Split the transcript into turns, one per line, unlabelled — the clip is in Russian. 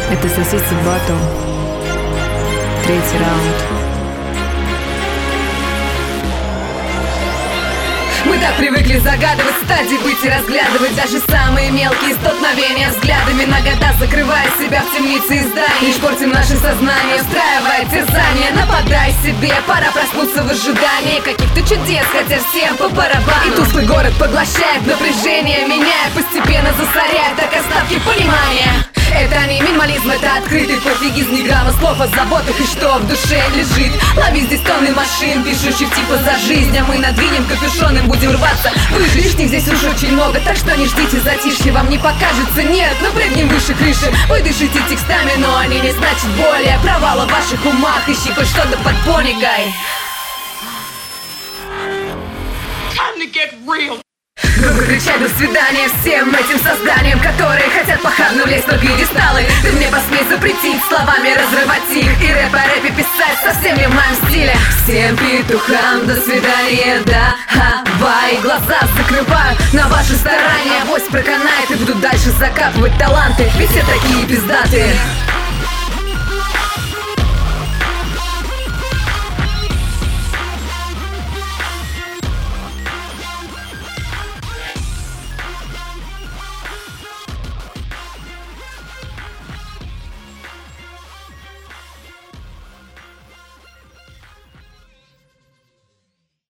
Это Соседи Батл. 3-й раунд.
Мы так привыкли загадывать стадии, быть и разглядывать даже самые мелкие столкновения взглядами на года, закрывая себя в темнице и здании. Лишь портим наше сознание, встраивая терзание. Нападай себе, пора проснуться в ожидании каких-то чудес, хотя всем по барабану. И тусклый город поглощает напряжение, меняя, постепенно засоряя, так оставки понимания. Это не минимализм, это открытый пофигизм, ни грамма слов о заботах и что в душе лежит. Лови здесь тонны машин, пишущих типа за жизнь, а мы надвинем капюшоны, будем рваться выше. Лишних здесь уж очень много, так что не ждите затишья, вам не покажется, нет, но прыгнем выше крыши. Вы дышите текстами, но они не значат более провала в ваших умах, ищи хоть что-то под понигай. Громко кричать до свидания всем этим созданиям, которые хотят похабно влезть на пьедесталы. Ты мне посмей запретить словами разрывать их и рэп о рэпе писать совсем не в моем стиле. Всем петухам до свидания, давай. Глаза закрываю на ваши старания, авось проканает и будут дальше закапывать таланты, ведь все такие пиздатые.